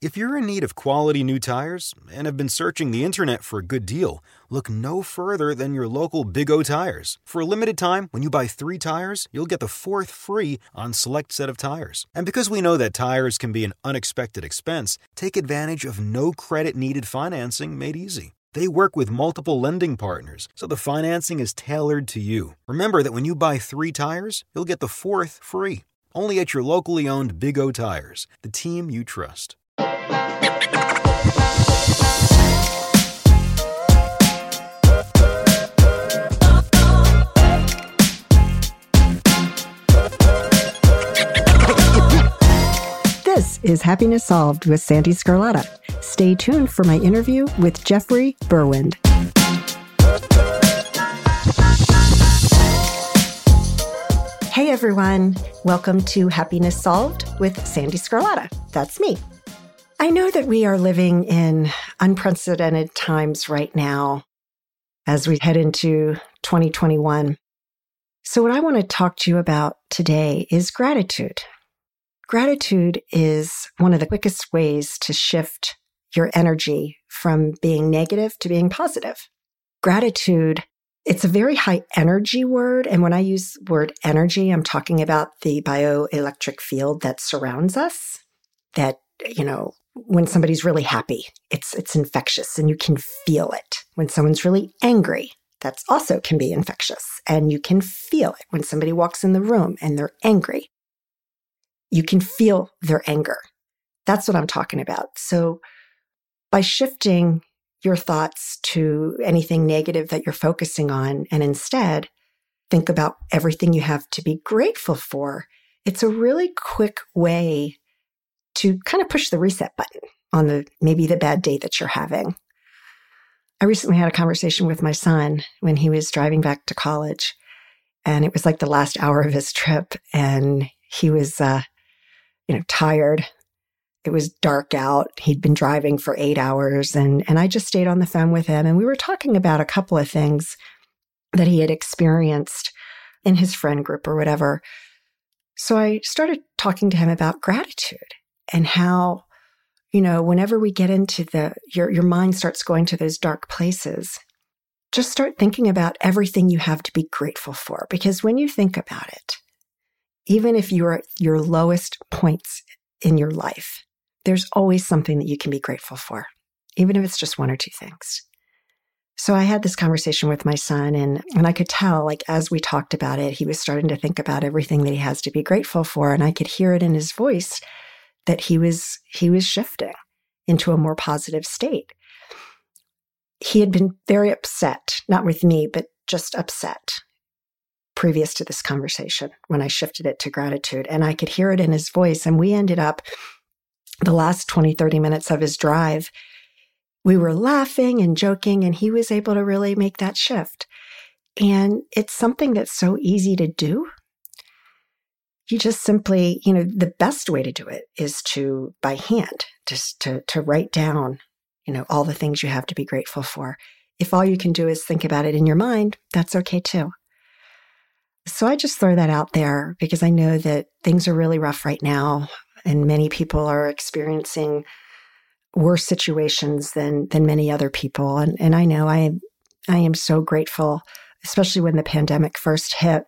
If you're in need of quality new tires and have been searching the internet for a good deal, look no further than your local Big O Tires. For a limited time, when you buy 3 tires, you'll get the 4th free on select set of tires. And because we know that tires can be an unexpected expense, take advantage of no credit needed financing made easy. They work with multiple lending partners, so the financing is tailored to you. Remember that when you buy 3 tires, you'll get the 4th free. Only at your locally owned Big O Tires, the team you trust. This is Happiness Solved with Sandy Scarlatta. Stay tuned for my interview with Jeffrey Berwind. Hey everyone, welcome to Happiness Solved with Sandy Scarlatta. That's me. I know that we are living in unprecedented times right now as we head into 2021. So what I want to talk to you about today is gratitude. Gratitude is one of the quickest ways to shift your energy from being negative to being positive. Gratitude, it's a very high energy word. And when I use the word energy, I'm talking about the bioelectric field that surrounds us, that, when somebody's really happy, it's infectious and you can feel it. When someone's really angry, that's also can be infectious and you can feel it. When somebody walks in the room and they're angry, you can feel their anger. That's what I'm talking about. So by shifting your thoughts to anything negative that you're focusing on and instead think about everything you have to be grateful for, it's a really quick way to kind of push the reset button on maybe the bad day that you're having. I recently had a conversation with my son when he was driving back to college, and it was like the last hour of his trip, and he was, tired. It was dark out. He'd been driving for 8 hours, and I just stayed on the phone with him, and we were talking about a couple of things that he had experienced in his friend group or whatever. So I started talking to him about gratitude and how, whenever we get into your mind starts going to those dark places, just start thinking about everything you have to be grateful for. Because when you think about it, even if you're at your lowest points in your life, there's always something that you can be grateful for, even if it's just 1 or 2 things. So I had this conversation with my son, and I could tell, as we talked about it, he was starting to think about everything that he has to be grateful for, and I could hear it in his voice that he was shifting into a more positive state. He had been very upset, not with me, but just upset previous to this conversation when I shifted it to gratitude, and I could hear it in his voice, and we ended up the last 20, 30 minutes of his drive, we were laughing and joking, and he was able to really make that shift. And it's something that's so easy to do. You just simply, the best way to do it is by hand, just to write down, all the things you have to be grateful for. If all you can do is think about it in your mind, that's okay too. So I just throw that out there because I know that things are really rough right now, and many people are experiencing worse situations than many other people. And I know I am so grateful, especially when the pandemic first hit.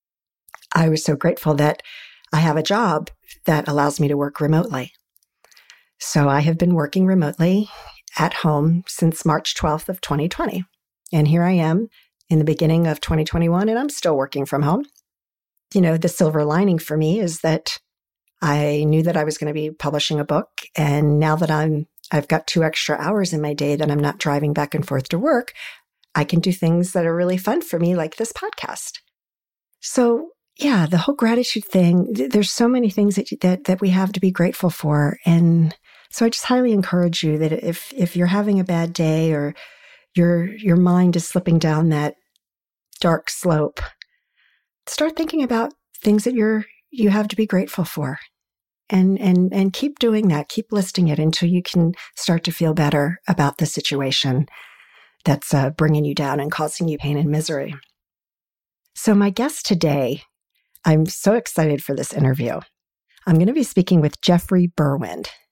I was so grateful that I have a job that allows me to work remotely. So I have been working remotely at home since March 12th of 2020. And here I am in the beginning of 2021, and I'm still working from home. The silver lining for me is that I knew that I was going to be publishing a book. And now that I've got 2 extra hours in my day that I'm not driving back and forth to work, I can do things that are really fun for me, like this podcast. So yeah, the whole gratitude thing, there's so many things that we have to be grateful for. And so I just highly encourage you that if you're having a bad day or your mind is slipping down that dark slope, start thinking about things that you have to be grateful for. And keep doing that. Keep listing it until you can start to feel better about the situation that's bringing you down and causing you pain and misery. So my guest today, I'm so excited for this interview. I'm going to be speaking with Jeffrey Berwind.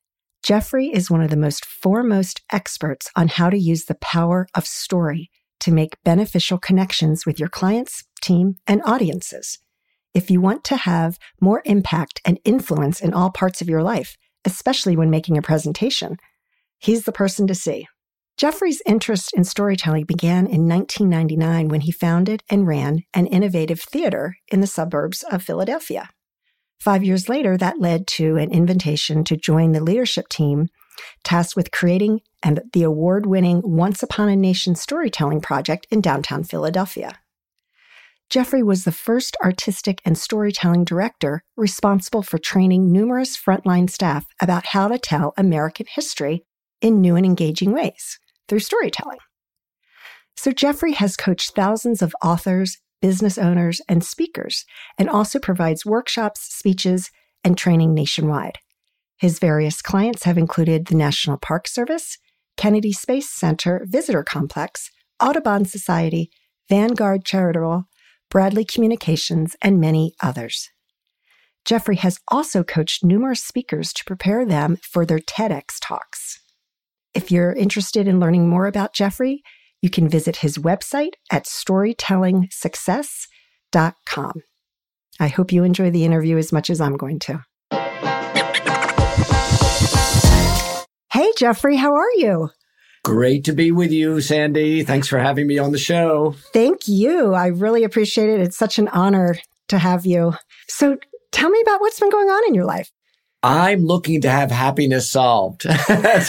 Jeffrey is one of the most foremost experts on how to use the power of story to make beneficial connections with your clients, team, and audiences. If you want to have more impact and influence in all parts of your life, especially when making a presentation, he's the person to see. Jeffrey's interest in storytelling began in 1999 when he founded and ran an innovative theater in the suburbs of Philadelphia. 5 years later, that led to an invitation to join the leadership team tasked with creating the award-winning Once Upon a Nation storytelling project in downtown Philadelphia. Jeffrey was the first artistic and storytelling director responsible for training numerous frontline staff about how to tell American history in new and engaging ways through storytelling. So Jeffrey has coached thousands of authors, business owners, and speakers, and also provides workshops, speeches, and training nationwide. His various clients have included the National Park Service, Kennedy Space Center Visitor Complex, Audubon Society, Vanguard Charitable, Bradley Communications, and many others. Jeffrey has also coached numerous speakers to prepare them for their TEDx talks. If you're interested in learning more about Jeffrey, you can visit his website at storytellingsuccess.com. I hope you enjoy the interview as much as I'm going to. Hey, Jeffrey, how are you? Great to be with you, Sandy. Thanks for having me on the show. Thank you. I really appreciate it. It's such an honor to have you. So tell me about what's been going on in your life. I'm looking to have happiness solved. That's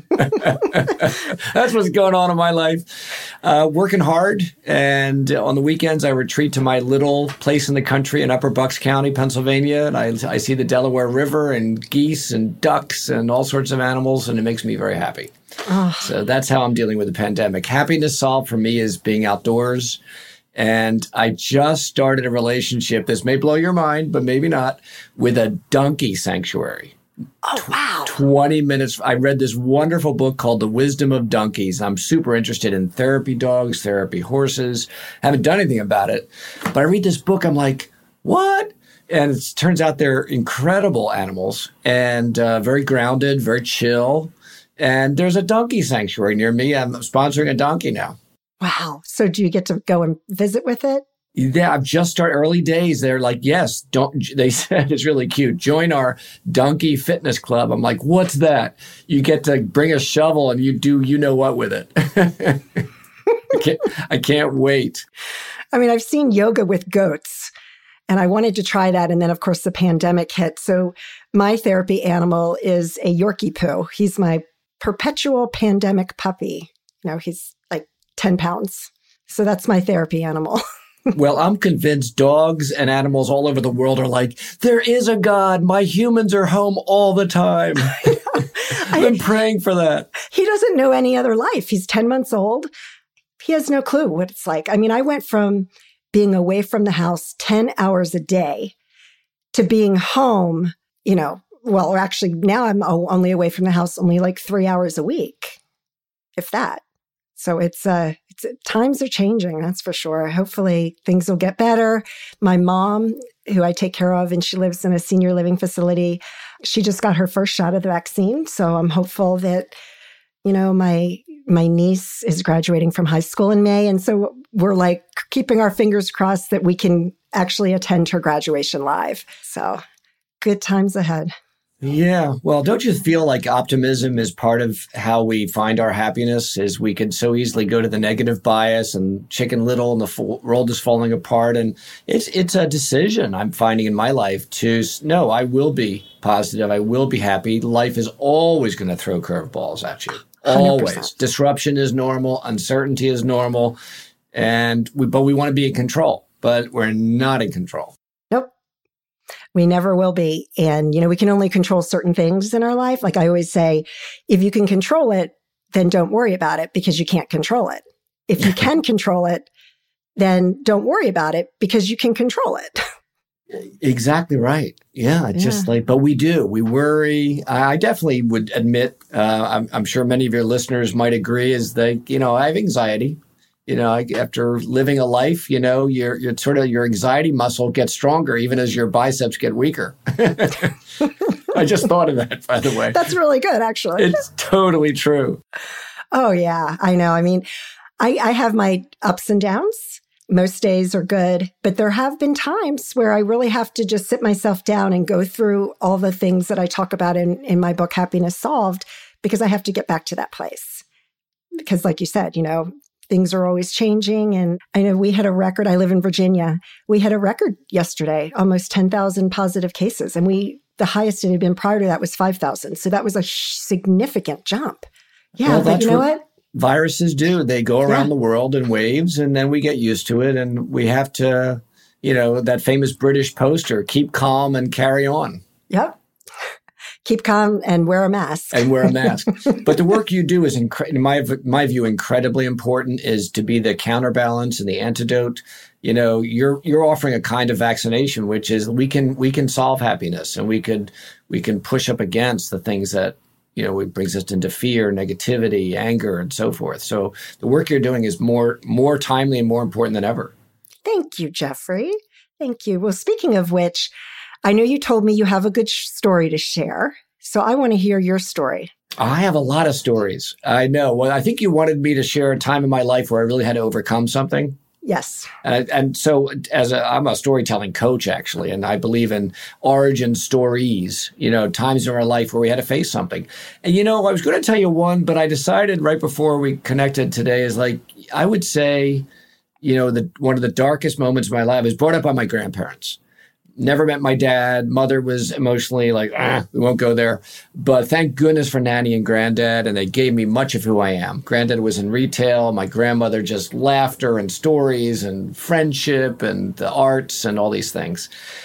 what's going on in my life. Working hard. And on the weekends, I retreat to my little place in the country in Upper Bucks County, Pennsylvania. And I see the Delaware River and geese and ducks and all sorts of animals. And it makes me very happy. Oh. So that's how I'm dealing with the pandemic. Happiness solved for me is being outdoors. And I just started a relationship, this may blow your mind, but maybe not, with a donkey sanctuary. Oh, wow. 20 minutes. I read this wonderful book called The Wisdom of Donkeys. I'm super interested in therapy dogs, therapy horses. Haven't done anything about it. But I read this book, I'm like, what? And it turns out they're incredible animals and very grounded, very chill. And there's a donkey sanctuary near me. I'm sponsoring a donkey now. Wow. So do you get to go and visit with it? Yeah, I've just started early days. They're like, yes, they said it's really cute. Join our donkey fitness club. I'm like, what's that? You get to bring a shovel and you do you know what with it. I can't wait. I mean, I've seen yoga with goats and I wanted to try that. And then, of course, the pandemic hit. So my therapy animal is a Yorkie poo. He's my perpetual pandemic puppy. He's 10 pounds. So that's my therapy animal. Well, I'm convinced dogs and animals all over the world are like, there is a God. My humans are home all the time. I've been praying for that. He doesn't know any other life. He's 10 months old. He has no clue what it's like. I mean, I went from being away from the house 10 hours a day to being home, well, actually now I'm only away from the house only like 3 hours a week, if that. So it's times are changing, that's for sure. Hopefully things will get better. My mom, who I take care of, and she lives in a senior living facility, she just got her first shot of the vaccine. So I'm hopeful that, my niece is graduating from high school in May. And so we're like keeping our fingers crossed that we can actually attend her graduation live. So good times ahead. Yeah. Well, don't you feel like optimism is part of how we find our happiness? Is we could so easily go to the negative bias and Chicken Little and the world is falling apart. And it's a decision I'm finding in my life to, no, I will be positive. I will be happy. Life is always going to throw curveballs at you. Always. 100%. Disruption is normal. Uncertainty is normal. But we want to be in control, but we're not in control. We never will be. And, we can only control certain things in our life. Like I always say, if you can control it, then don't worry about it because you can't control it. If you can control it, then don't worry about it because you can control it. Exactly right. Yeah. Just but we do. We worry. I definitely would admit, I'm sure many of your listeners might agree, is that, I have anxiety. After living a life, your sort of your anxiety muscle gets stronger even as your biceps get weaker. I I just thought of that, by the way. That's really good, actually. It's totally true. Oh, yeah, I know. I mean, I have my ups and downs. Most days are good, but there have been times where I really have to just sit myself down and go through all the things that I talk about in my book, Happiness Solved, because I have to get back to that place. Because like you said, things are always changing. And I know we had a record. I live in Virginia. We had a record yesterday, almost 10,000 positive cases. And the highest it had been prior to that was 5,000. So that was a significant jump. Yeah, well, but you know what? Viruses do. They go around the world in waves, and then we get used to it. And we have to, that famous British poster, keep calm and carry on. Yep. Keep calm and wear a mask. But the work you do is, in my view, incredibly important, is to be the counterbalance and the antidote. You're offering a kind of vaccination, which is we can solve happiness, and we can push up against the things that it brings us into fear, negativity, anger, and so forth. So the work you're doing is more timely and more important than ever. Thank you, Jeffrey. Thank you. Well, speaking of which, I know you told me you have a good story to share. So I want to hear your story. I have a lot of stories. I know. Well, I think you wanted me to share a time in my life where I really had to overcome something. Yes. And so I'm a storytelling coach, actually, and I believe in origin stories, times in our life where we had to face something. And, I was going to tell you one, but I decided right before we connected today is I would say, one of the darkest moments of my life. I was brought up by my grandparents. Never met my dad. Mother was emotionally we won't go there. But thank goodness for Nanny and Granddad, and they gave me much of who I am. Granddad was in retail. My grandmother just laughter and stories and friendship and the arts and all these things.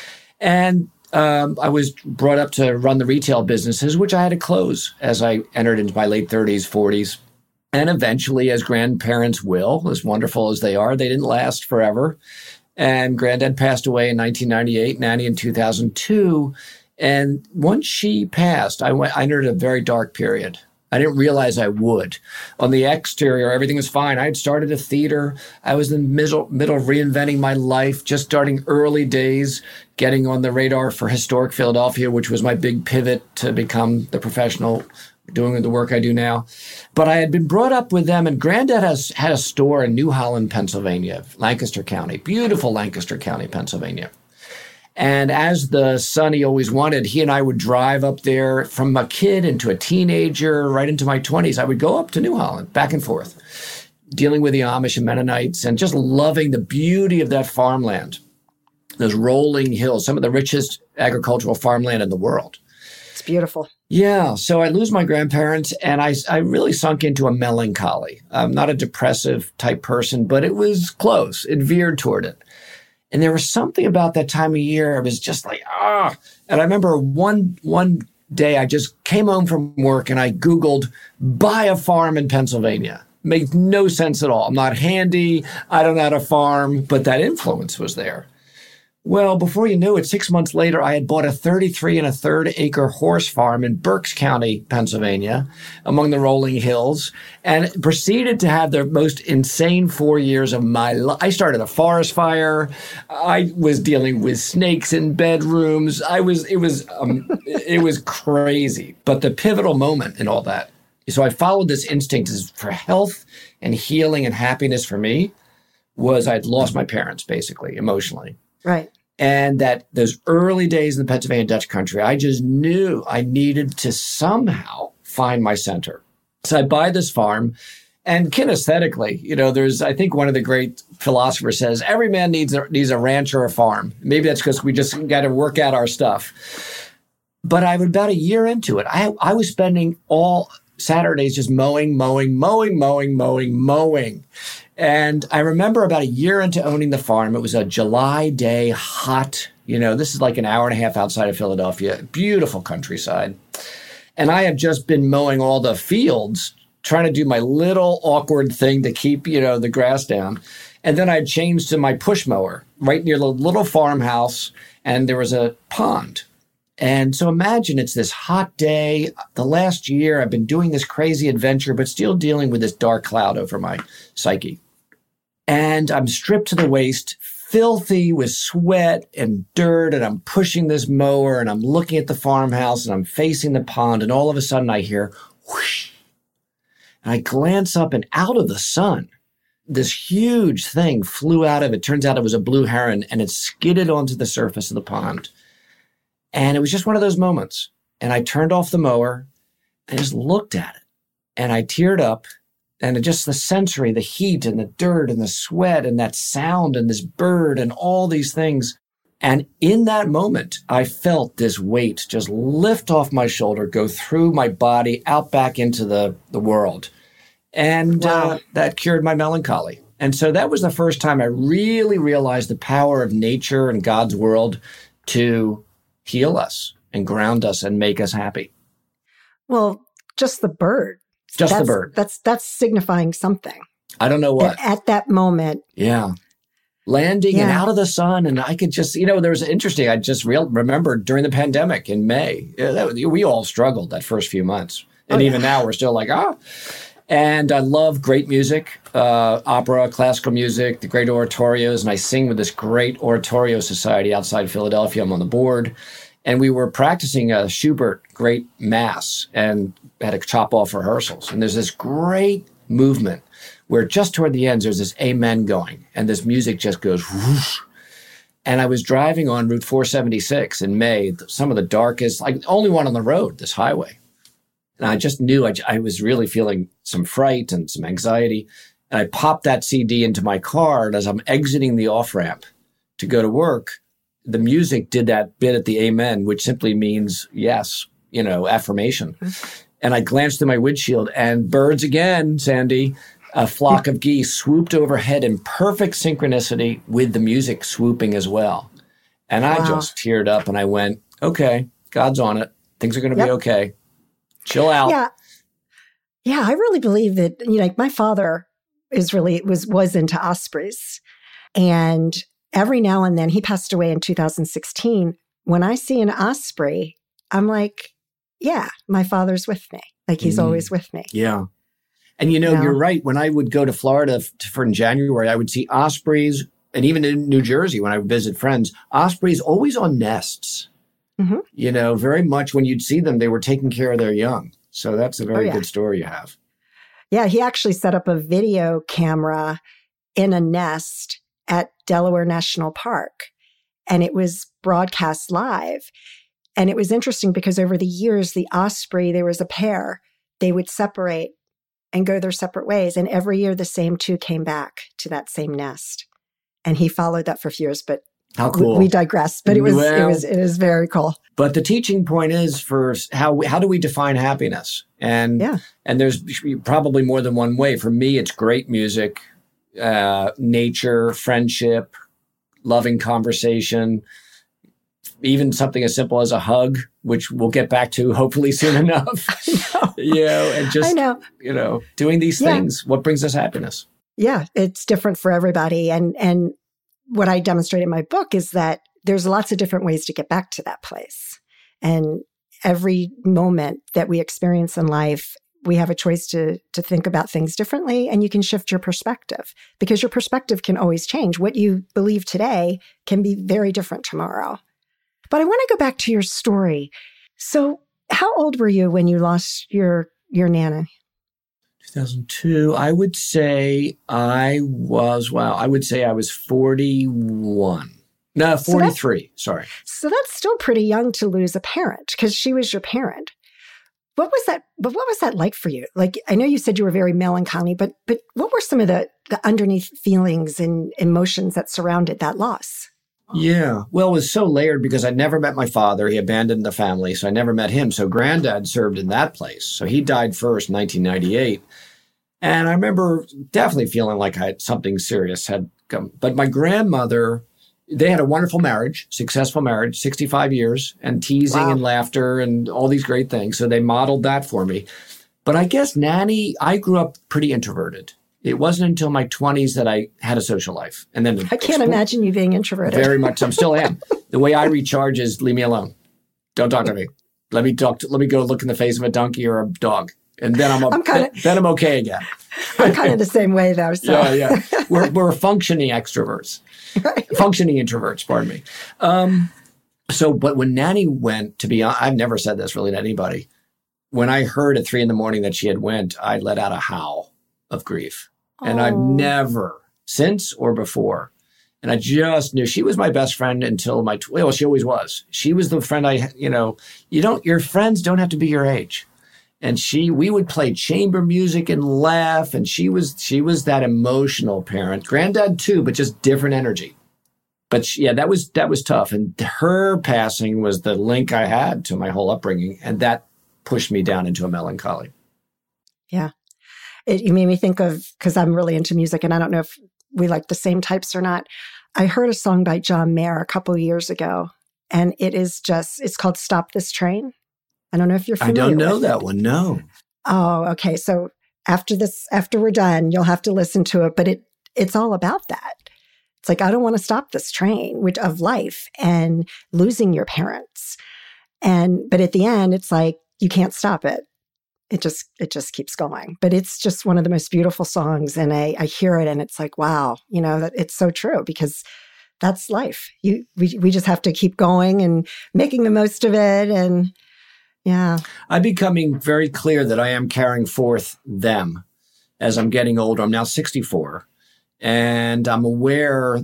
And I was brought up to run the retail businesses, which I had to close as I entered into my late 30s, 40s. And eventually, as grandparents will, as wonderful as they are, they didn't last forever. And Granddad passed away in 1998, Nanny in 2002. And once she passed, I entered a very dark period. I didn't realize I would. On the exterior, everything was fine. I had started a theater. I was in the middle of reinventing my life, just starting early days, getting on the radar for Historic Philadelphia, which was my big pivot to become the professional doing the work I do now. But I had been brought up with them, and Granddad had a store in New Holland, Pennsylvania, Lancaster County, beautiful Lancaster County, Pennsylvania. And as the son he always wanted, he and I would drive up there from a kid into a teenager, right into my 20s. I would go up to New Holland, back and forth, dealing with the Amish and Mennonites and just loving the beauty of that farmland, those rolling hills, some of the richest agricultural farmland in the world. It's beautiful. Yeah. So I lose my grandparents, and I really sunk into a melancholy. I'm not a depressive type person, but it was close. It veered toward it. And there was something about that time of year. I was just And I remember one day I just came home from work and I Googled, buy a farm in Pennsylvania. Made no sense at all. I'm not handy. I don't know how to farm, but that influence was there. Well, before you knew it, 6 months later, I had bought a 33 1/3 acre horse farm in Berks County, Pennsylvania, among the rolling hills, and proceeded to have the most insane 4 years of my life. I started a forest fire. I was dealing with snakes in bedrooms. It was crazy. But the pivotal moment in all that, so I followed this instinct for health and healing and happiness for me, was I'd lost my parents, basically, emotionally. Right. And that those early days in the Pennsylvania Dutch country, I just knew I needed to somehow find my center. So I buy this farm, and kinesthetically, there's, I think one of the great philosophers says, every man needs a ranch or a farm. Maybe that's because we just got to work out our stuff. But about a year into it, I was spending all Saturdays just mowing. And I remember about a year into owning the farm, it was a July day, hot, this is like an hour and a half outside of Philadelphia, beautiful countryside. And I had just been mowing all the fields, trying to do my little awkward thing to keep, the grass down. And then I changed to my push mower right near the little farmhouse, and there was a pond. And so imagine it's this hot day. The last year, I've been doing this crazy adventure, but still dealing with this dark cloud over my psyche. And I'm stripped to the waist, filthy with sweat and dirt, and I'm pushing this mower, and I'm looking at the farmhouse, and I'm facing the pond, and all of a sudden I hear whoosh. And I glance up, and out of the sun, this huge thing flew out of it. Turns out it was a blue heron, and it skidded onto the surface of the pond. And it was just one of those moments. And I turned off the mower and just looked at it. And I teared up, and just the sensory, the heat and the dirt and the sweat and that sound and this bird and all these things. And in that moment, I felt this weight just lift off my shoulder, go through my body, out back into the world. And wow. That cured my melancholy. And so that was the first time I really realized the power of nature and God's world to heal us and ground us and make us happy. Well, just the bird. The bird. That's signifying something. I don't know what. At that moment. Yeah. Landing and out of the sun. And I could just, there was interesting. I just remembered during the pandemic in May, we all struggled that first few months. And even now we're still like, And I love great music, opera, classical music, the great oratorios. And I sing with this great oratorio society outside Philadelphia. I'm on the board. And we were practicing a Schubert great mass and had to chop off rehearsals. And there's this great movement where just toward the end, there's this amen going. And this music just goes whoosh. And I was driving on Route 476 in May, some of the darkest, like the only one on the road, this highway. And I just knew I was really feeling some fright and some anxiety. And I popped that CD into my car. And as I'm exiting the off-ramp to go to work, the music did that bit at the amen, which simply means yes, affirmation. And I glanced through my windshield and birds again, Sandy, a flock of geese swooped overhead in perfect synchronicity with the music swooping as well. And I just teared up and I went, okay, God's on it. Things are going to be okay. Chill out. Yeah. Yeah. I really believe that, my father was into ospreys, and every now and then, he passed away in 2016. When I see an osprey, I'm like, yeah, my father's with me. Like he's always with me. Yeah. And you're right. When I would go to Florida for in January, I would see ospreys. And even in New Jersey, when I would visit friends, ospreys always on nests. Mm-hmm. Very much when you'd see them, they were taking care of their young. So that's a very good story you have. Yeah. He actually set up a video camera in a nest at Delaware National Park, and it was broadcast live. And it was interesting because over the years, the osprey, there was a pair, they would separate and go their separate ways. And every year the same two came back to that same nest. And he followed that for years, but how cool. We digress, but it was very cool. But the teaching point is for how do we define happiness? And there's probably more than one way. For me, it's great music, nature, friendship, loving conversation, even something as simple as a hug, which we'll get back to hopefully soon enough. And just, doing these things, what brings us happiness? Yeah, it's different for everybody. And what I demonstrate in my book is that there's lots of different ways to get back to that place. And every moment that we experience in life, we have a choice to think about things differently, and you can shift your perspective because your perspective can always change. What you believe today can be very different tomorrow. But I want to go back to your story. So how old were you when you lost your Nana? 2002, I would say I was 41. No, 43, sorry. So that's still pretty young to lose a parent because she was your parent. What was that like for you? Like, I know you said you were very melancholy, but what were some of the underneath feelings and emotions that surrounded that loss? Yeah. Well, it was so layered because I never met my father. He abandoned the family, so I never met him. So granddad served in that place. So he died first in 1998. And I remember definitely feeling like something serious had come. But my grandmother, they had a wonderful marriage, successful marriage, 65 years, and teasing and laughter and all these great things. So they modeled that for me. But I guess Nanny, I grew up pretty introverted. It wasn't until my 20s that I had a social life. And then I can't imagine you being introverted. Very much. I still am. The way I recharge is leave me alone. Don't talk to me. Let me go look in the face of a donkey or a dog. And then I'm okay again. I'm kind of the same way though. So. Yeah. We're functioning extroverts. Right. Functioning introverts, pardon me. But when Nanny went, to be honest, I've never said this really to anybody. When I heard at 3 a.m. that she had went, I let out a howl of grief. And I've never, since or before, and I just knew she was my best friend until she always was. She was the friend your friends don't have to be your age. And we would play chamber music and laugh. And she was that emotional parent. Granddad too, but just different energy. But that was tough. And her passing was the link I had to my whole upbringing. And that pushed me down into a melancholy. Yeah. It made me think of, because I'm really into music and I don't know if we like the same types or not. I heard a song by John Mayer a couple of years ago, and it's called Stop This Train. I don't know if you're familiar with it. I don't know that one, no. Oh, okay. So after we're done, you'll have to listen to it, but it's all about that. It's like, I don't want to stop this train of life and losing your parents. But at the end, it's like, you can't stop it. It just keeps going. But it's just one of the most beautiful songs. And I hear it and it's like, wow, that it's so true because that's life. We just have to keep going and making the most of it. And yeah. I'm becoming very clear that I am carrying forth them as I'm getting older. I'm now 64. And I'm aware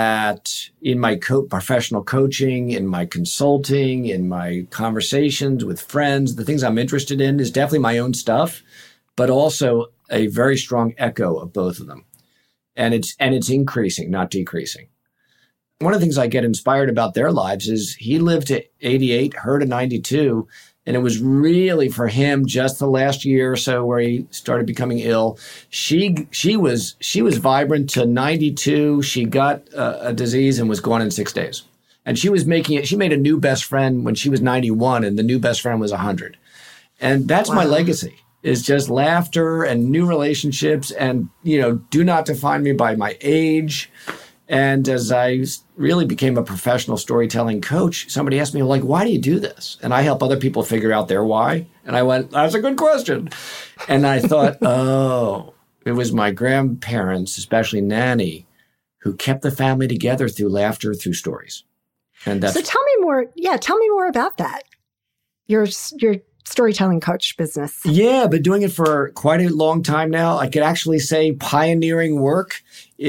that in my professional coaching, in my consulting, in my conversations with friends, the things I'm interested in is definitely my own stuff, but also a very strong echo of both of them. And it's increasing, not decreasing. One of the things I get inspired about their lives is he lived to 88, her to 92. And it was really for him just the last year or so where he started becoming ill. She was vibrant to 92. She got a disease and was gone in 6 days. And she made a new best friend when she was 91 and the new best friend was 100. And that's my legacy, is just laughter and new relationships and, do not define me by my age. And as I really became a professional storytelling coach, somebody asked me, like, why do you do this? And I help other people figure out their why. And I went, that's a good question. And I thought, it was my grandparents, especially Nanny, who kept the family together through laughter, through stories. And so tell me more. Yeah, tell me more about that. Your storytelling coach business. Yeah, been doing it for quite a long time now. I could actually say pioneering work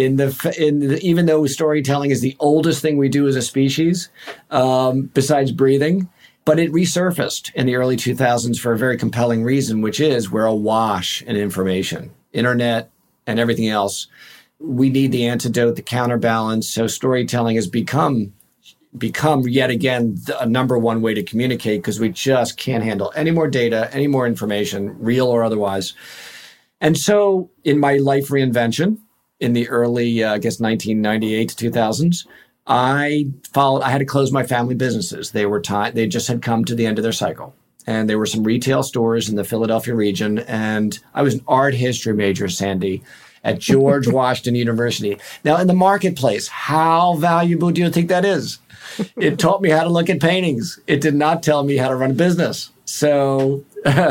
even though storytelling is the oldest thing we do as a species, besides breathing. But it resurfaced in the early 2000s for a very compelling reason, which is we're awash in information, internet and everything else. We need the antidote, the counterbalance. So storytelling has become yet again a number one way to communicate because we just can't handle any more data, any more information, real or otherwise. And so in my life reinvention in the early, 1998 to 2000s, I had to close my family businesses. They just had come to the end of their cycle. And there were some retail stores in the Philadelphia region. And I was an art history major, Sandy, at George Washington University. Now, in the marketplace, how valuable do you think that is? It taught me how to look at paintings. It did not tell me how to run a business. So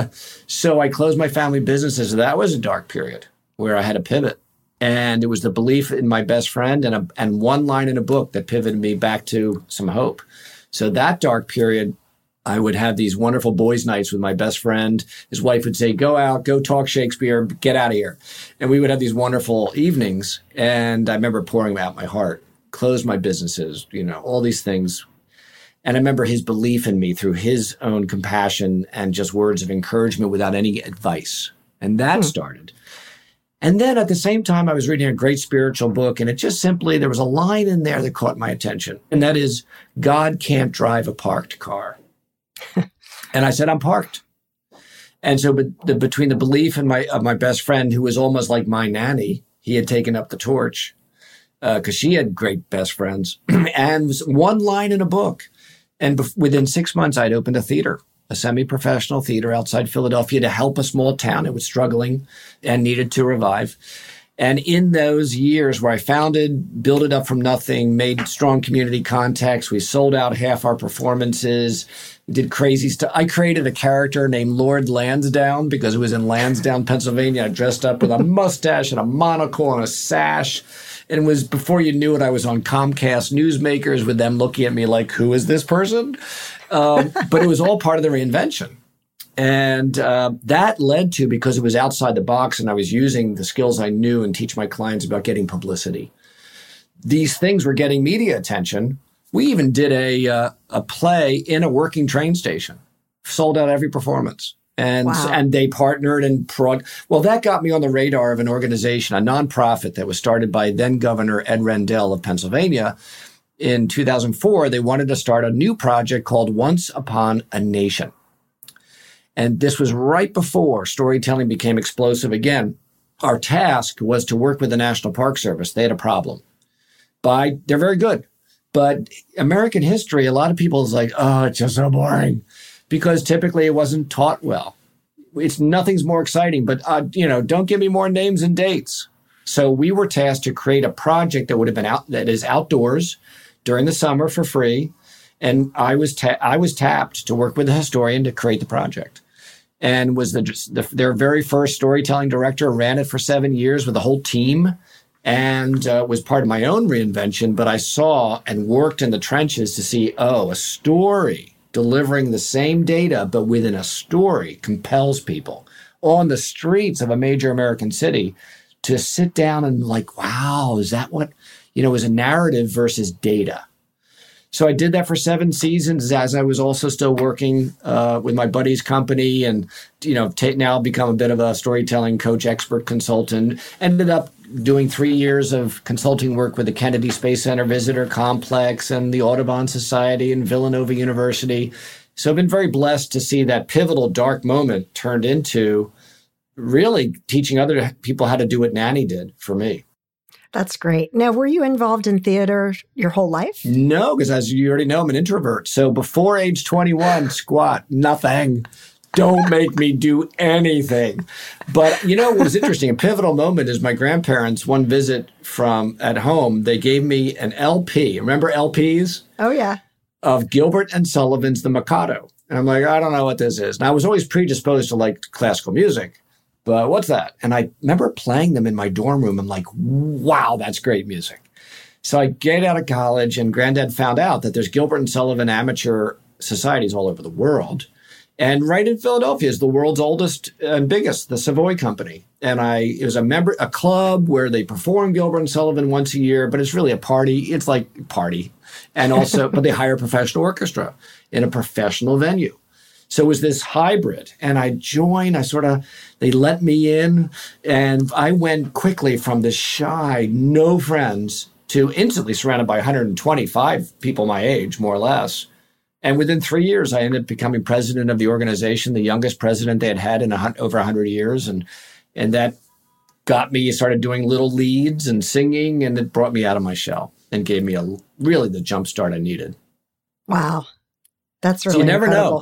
I closed my family businesses. That was a dark period where I had to pivot. And it was the belief in my best friend and one line in a book that pivoted me back to some hope. So that dark period, I would have these wonderful boys' nights with my best friend. His wife would say, go out, go talk Shakespeare, get out of here. And we would have these wonderful evenings. And I remember pouring out my heart, closed my businesses, all these things. And I remember his belief in me through his own compassion and just words of encouragement without any advice. And that started. And then at the same time, I was reading a great spiritual book, and there was a line in there that caught my attention. And that is, God can't drive a parked car. And I said, I'm parked. And so between the belief of my best friend, who was almost like my nanny, he had taken up the torch because she had great best friends, and one line in a book. And within 6 months, I'd opened a theater, a semi-professional theater outside Philadelphia to help a small town. It was struggling and needed to revive. And in those years where I founded, built it up from nothing, made strong community contacts, we sold out half our performances, did crazy stuff. I created a character named Lord Lansdowne because it was in Lansdowne, Pennsylvania. I dressed up with a mustache and a monocle and a sash. And it was before you knew it, I was on Comcast Newsmakers with them looking at me like, who is this person? But it was all part of the reinvention. And that led to, because it was outside the box and I was using the skills I knew and teach my clients about getting publicity, these things were getting media attention. We even did a play in a working train station, sold out every performance. And wow. And they partnered and well, that got me on the radar of an organization, a nonprofit that was started by then Governor Ed Rendell of Pennsylvania. In 2004, they wanted to start a new project called Once Upon a Nation. And this was right before storytelling became explosive again. Our task was to work with the National Park Service. They had a problem. They're very good. But American history, a lot of people is like, oh, it's just so boring, because typically it wasn't taught well. Nothing's more exciting, but don't give me more names and dates. So we were tasked to create a project that would have been that is outdoors during the summer for free. And I was tapped to work with a historian to create the project, and was their very first storytelling director. Ran it for 7 years with the whole team, and was part of my own reinvention. But I saw and worked in the trenches to see, a story delivering the same data, but within a story, compels people on the streets of a major American city to sit down and like, wow, is that what, was a narrative versus data. So I did that for 7 seasons, as I was also still working with my buddy's company, and now become a bit of a storytelling coach, expert, consultant. Ended up doing 3 years of consulting work with the Kennedy Space Center Visitor Complex and the Audubon Society and Villanova University. So I've been very blessed to see that pivotal dark moment turned into really teaching other people how to do what Nanny did for me. That's great. Now, were you involved in theater your whole life? No, because as you already know, I'm an introvert. So before age 21, squat, nothing. Don't make me do anything. But what was interesting, a pivotal moment is my grandparents, one visit from at home, they gave me an LP. Remember LPs? Oh, yeah. Of Gilbert and Sullivan's The Mikado. And I'm like, I don't know what this is. And I was always predisposed to like classical music. But what's that? And I remember playing them in my dorm room. I'm like, wow, that's great music. So I get out of college, and Granddad found out that there's Gilbert and Sullivan amateur societies all over the world. And right in Philadelphia is the world's oldest and biggest, the Savoy Company. And it was a club where they perform Gilbert and Sullivan once a year, but it's really a party. It's like party. And also, but they hire a professional orchestra in a professional venue. So it was this hybrid, and I joined, they let me in, and I went quickly from this shy, no friends, to instantly surrounded by 125 people my age, more or less. And within 3 years, I ended up becoming president of the organization, the youngest president they had in over 100 years. And that got me, started doing little leads and singing, and it brought me out of my shell and gave me really the jump start I needed. Wow. That's really you never incredible. know.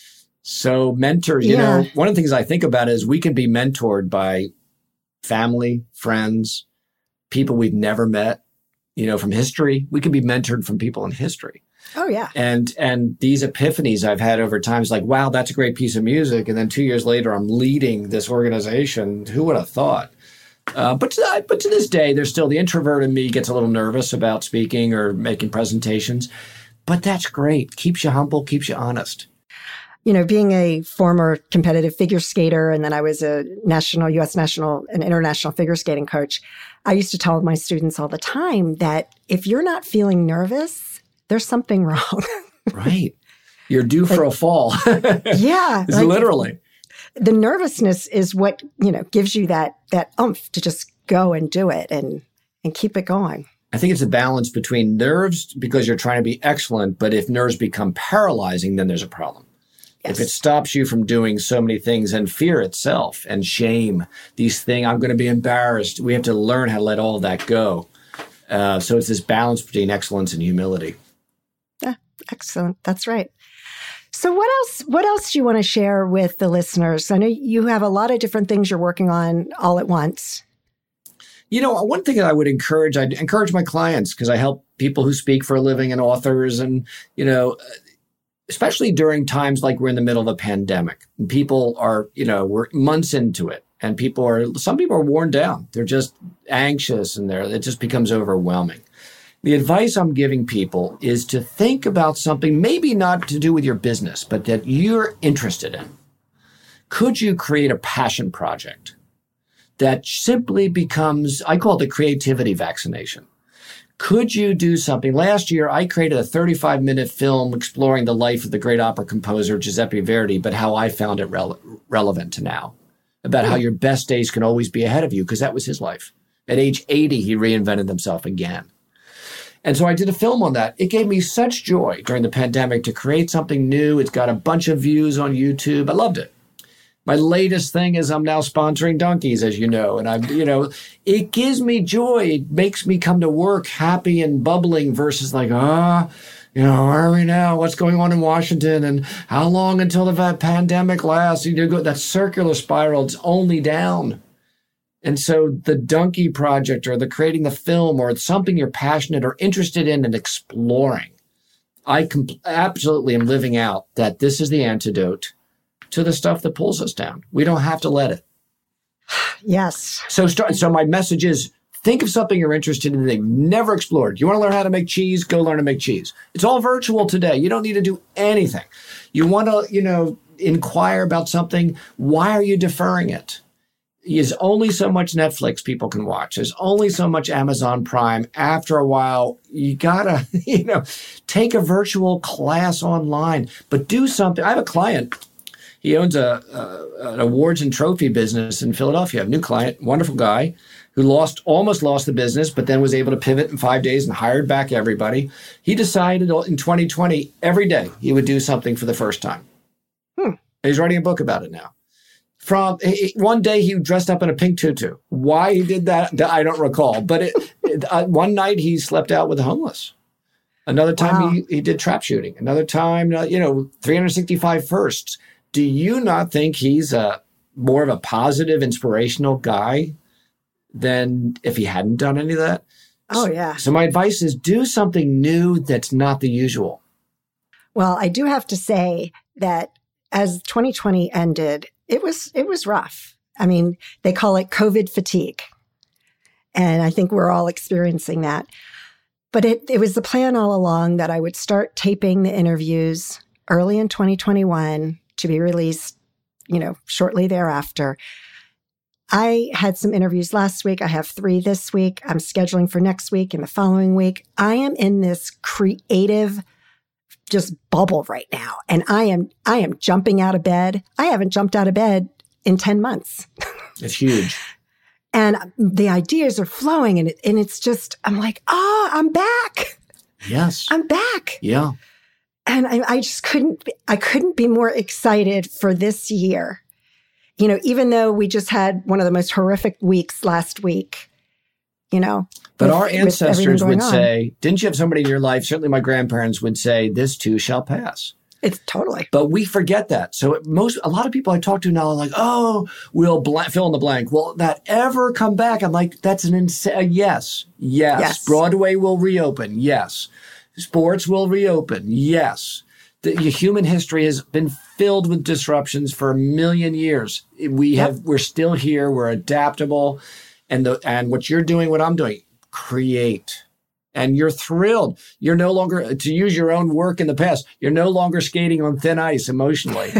So mentors, one of the things I think about is we can be mentored by family, friends, people we've never met, from history. We can be mentored from people in history. Oh, yeah. And these epiphanies I've had over time is like, wow, that's a great piece of music. And then 2 years later, I'm leading this organization. Who would have thought? But to this day, there's still the introvert in me gets a little nervous about speaking or making presentations. But that's great. Keeps you humble, keeps you honest. Being a former competitive figure skater, and then I was a U.S. national and international figure skating coach, I used to tell my students all the time that if you're not feeling nervous, there's something wrong. Right. You're due for a fall. Yeah. Literally. The nervousness is what, gives you that oomph to just go and do it and keep it going. I think it's a balance between nerves because you're trying to be excellent, but if nerves become paralyzing, then there's a problem. Yes. If it stops you from doing so many things, and fear itself and shame, these things, I'm going to be embarrassed. We have to learn how to let all of that go. So it's this balance between excellence and humility. Yeah, excellent. That's right. So what else do you want to share with the listeners? I know you have a lot of different things you're working on all at once. One thing that I'd encourage my clients, because I help people who speak for a living and authors and, especially during times like we're in the middle of a pandemic and people are, we're months into it and some people are worn down. They're just anxious and it just becomes overwhelming. The advice I'm giving people is to think about something maybe not to do with your business, but that you're interested in. Could you create a passion project that simply becomes, I call it the creativity vaccination? Could you do something? Last year, I created a 35-minute film exploring the life of the great opera composer Giuseppe Verdi, but how I found it relevant to now, about how your best days can always be ahead of you, because that was his life. At age 80, he reinvented himself again. And so I did a film on that. It gave me such joy during the pandemic to create something new. It's got a bunch of views on YouTube. I loved it. My latest thing is I'm now sponsoring donkeys, as you know, and it gives me joy. It makes me come to work happy and bubbling versus like, where are we now? What's going on in Washington? And how long until the pandemic lasts? That circular spiral, it's only down. And so the donkey project or the creating the film or something you're passionate or interested in and exploring, I absolutely am living out that this is the antidote to the stuff that pulls us down. We don't have to let it. Yes. So my message is, think of something you're interested in that you've never explored. You want to learn how to make cheese? Go learn to make cheese. It's all virtual today. You don't need to do anything. You want to, inquire about something. Why are you deferring it? There's only so much Netflix people can watch. There's only so much Amazon Prime. After a while, you gotta, take a virtual class online, but do something. I have a client. He owns an awards and trophy business in Philadelphia. I have a new client, wonderful guy, who almost lost the business, but then was able to pivot in 5 days and hired back everybody. He decided in 2020, every day he would do something for the first time. He's writing a book about it now. One day he dressed up in a pink tutu. Why he did that, I don't recall. But one night he slept out with the homeless. Another time he did trap shooting. Another time, 365 firsts. Do you not think he's more of a positive, inspirational guy than if he hadn't done any of that? Oh, yeah. So my advice is do something new that's not the usual. Well, I do have to say that as 2020 ended, it was rough. I mean, they call it COVID fatigue. And I think we're all experiencing that. But it was the plan all along that I would start taping the interviews early in 2021 to be released, shortly thereafter. I had some interviews last week. I have 3 this week. I'm scheduling for next week and the following week. I am in this creative just bubble right now. And I am jumping out of bed. I haven't jumped out of bed in 10 months. It's huge. And the ideas are flowing and it's just, I'm like, I'm back. Yes. I'm back. Yeah. And I just couldn't be more excited for this year. Even though we just had one of the most horrific weeks last week, But our ancestors would say, didn't you have somebody in your life? Certainly my grandparents would say, this too shall pass. It's totally. But we forget that. So a lot of people I talk to now are like, we'll fill in the blank. Will that ever come back? I'm like, that's an insane. Yes. Broadway will reopen. Yes. Sports will reopen. Yes. The human history has been filled with disruptions for 1 million years. We're still here. We're adaptable. And what you're doing, what I'm doing, create. And you're thrilled. You're no longer, to use your own work in the past, you're no longer skating on thin ice emotionally.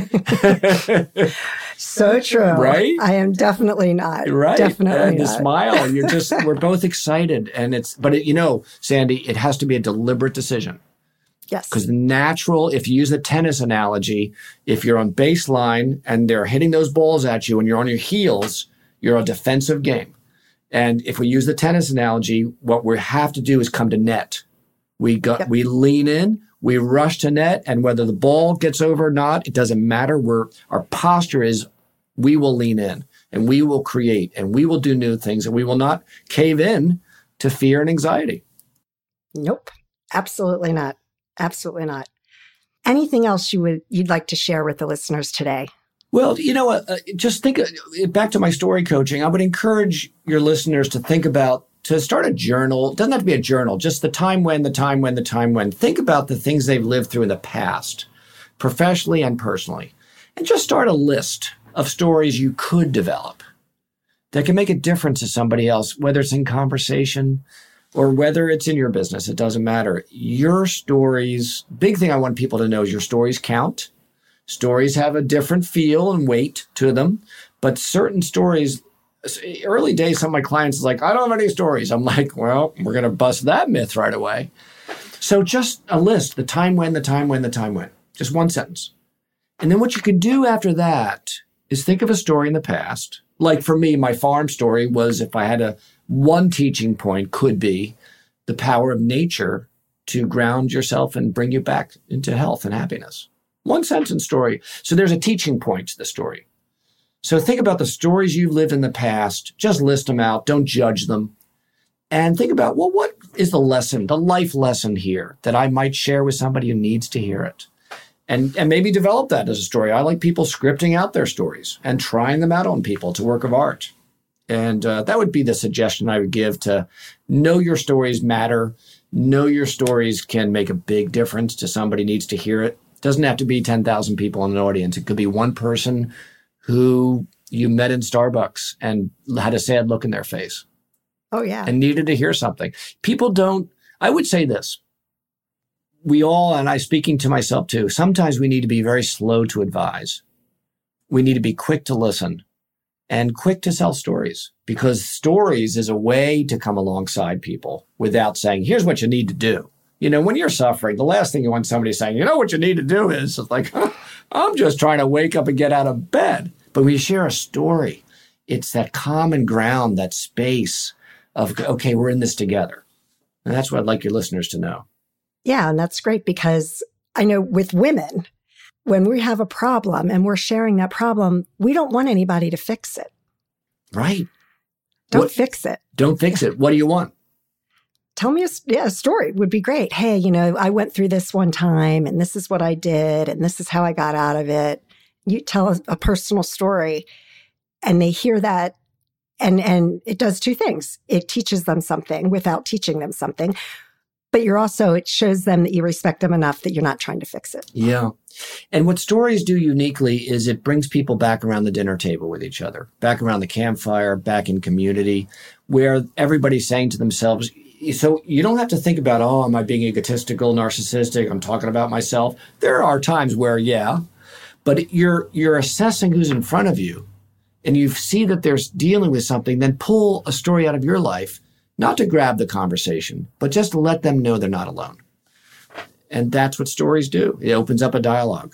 So true. Right? I am definitely not. Right. Definitely and not. the smile, we're both excited. And Sandy, it has to be a deliberate decision. Yes. Because if you use the tennis analogy, if you're on baseline and they're hitting those balls at you and you're on your heels, you're a defensive game. And if we use the tennis analogy, what we have to do is come to net. We lean in, we rush to net, and whether the ball gets over or not, it doesn't matter. Our posture is we will lean in and we will create and we will do new things and we will not cave in to fear and anxiety. Nope. Absolutely not. Absolutely not. Anything else you'd like to share with the listeners today? Well, just think back to my story coaching. I would encourage your listeners to think about, to start a journal. It doesn't have to be a journal, just the time when. Think about the things they've lived through in the past, professionally and personally, and just start a list of stories you could develop that can make a difference to somebody else, whether it's in conversation or whether it's in your business. It doesn't matter. Your stories, big thing I want people to know is your stories count. Stories have a different feel and weight to them, but certain stories, early days, some of my clients is like, I don't have any stories. I'm like, well, we're going to bust that myth right away. So just a list, the time when. Just one sentence. And then what you could do after that is think of a story in the past. Like for me, my farm story was, if I had one teaching point, could be the power of nature to ground yourself and bring you back into health and happiness. One sentence story. So there's a teaching point to the story. So think about the stories you've lived in the past. Just list them out. Don't judge them. And think about, well, what is the lesson, the life lesson here that I might share with somebody who needs to hear it? And maybe develop that as a story. I like people scripting out their stories and trying them out on people. It's a work of art. And that would be the suggestion I would give, to know your stories matter. Know your stories can make a big difference to somebody who needs to hear it. It doesn't have to be 10,000 people in an audience. It could be one person who you met in Starbucks and had a sad look in their face. Oh, yeah. And needed to hear something. People don't, I would say this. We all, and I speaking to myself too, sometimes we need to be very slow to advise. We need to be quick to listen and quick to tell stories, because stories is a way to come alongside people without saying, here's what you need to do. When you're suffering, the last thing you want somebody saying, what you need to do is, it's like, I'm just trying to wake up and get out of bed. But when you share a story, it's that common ground, that space of, okay, we're in this together. And that's what I'd like your listeners to know. Yeah, and that's great, because I know with women, when we have a problem and we're sharing that problem, we don't want anybody to fix it. Right. Don't fix it. Don't fix it. What do you want? Tell me a story would be great. Hey, I went through this one time and this is what I did and this is how I got out of it. You tell a personal story and they hear that, and it does two things. It teaches them something without teaching them something. But it shows them that you respect them enough that you're not trying to fix it. Yeah. And what stories do uniquely is it brings people back around the dinner table with each other, back around the campfire, back in community, where everybody's saying to themselves, so you don't have to think about, am I being egotistical, narcissistic? I'm talking about myself. There are times where, yeah, but you're assessing who's in front of you, and you see that they're dealing with something, then pull a story out of your life, not to grab the conversation, but just to let them know they're not alone. And that's what stories do. It opens up a dialogue.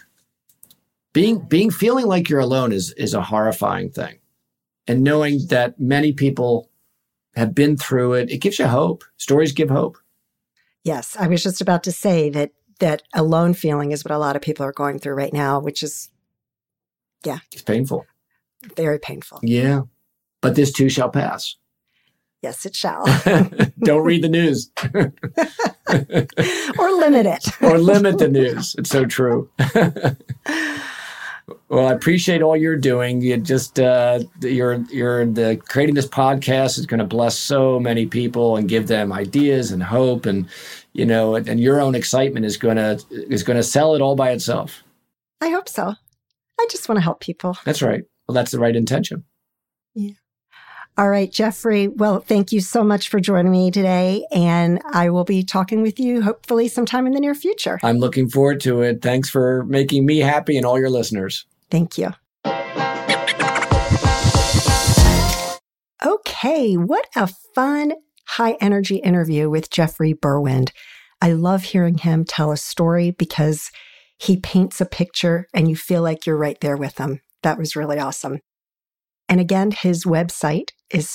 Feeling like you're alone is a horrifying thing. And knowing that many people have been through it, it gives you hope. Stories give hope. Yes, I was just about to say that alone feeling is what a lot of people are going through right now, which is, yeah. It's painful. Very painful. Yeah. But this too shall pass. Yes, it shall. Don't read the news. Or limit it. Or limit the news. It's so true. Well, I appreciate all you're doing. You just creating this podcast is going to bless so many people and give them ideas and hope, and and your own excitement is going to sell it all by itself. I hope so. I just want to help people. That's right. Well, that's the right intention. Yeah. All right, Jeffrey. Well, thank you so much for joining me today. And I will be talking with you hopefully sometime in the near future. I'm looking forward to it. Thanks for making me happy and all your listeners. Thank you. Okay, what a fun, high-energy interview with Jeffrey Berwind. I love hearing him tell a story because he paints a picture and you feel like you're right there with him. That was really awesome. And again, his website is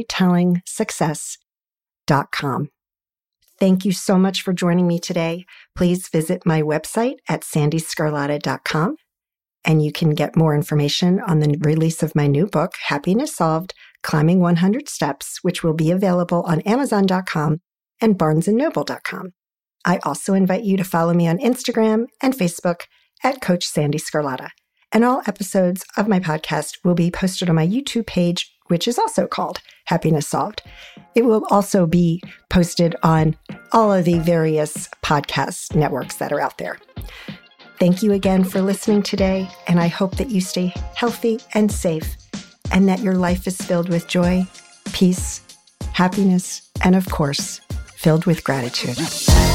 storytellingsuccess.com. Thank you so much for joining me today. Please visit my website at sandyscarlatta.com, and you can get more information on the release of my new book, Happiness Solved, Climbing 100 Steps, which will be available on Amazon.com and BarnesandNoble.com. I also invite you to follow me on Instagram and Facebook at Coach Sandy Scarlatta. And all episodes of my podcast will be posted on my YouTube page, which is also called Happiness Solved. It will also be posted on all of the various podcast networks that are out there. Thank you again for listening today, and I hope that you stay healthy and safe, and that your life is filled with joy, peace, happiness, and of course, filled with gratitude.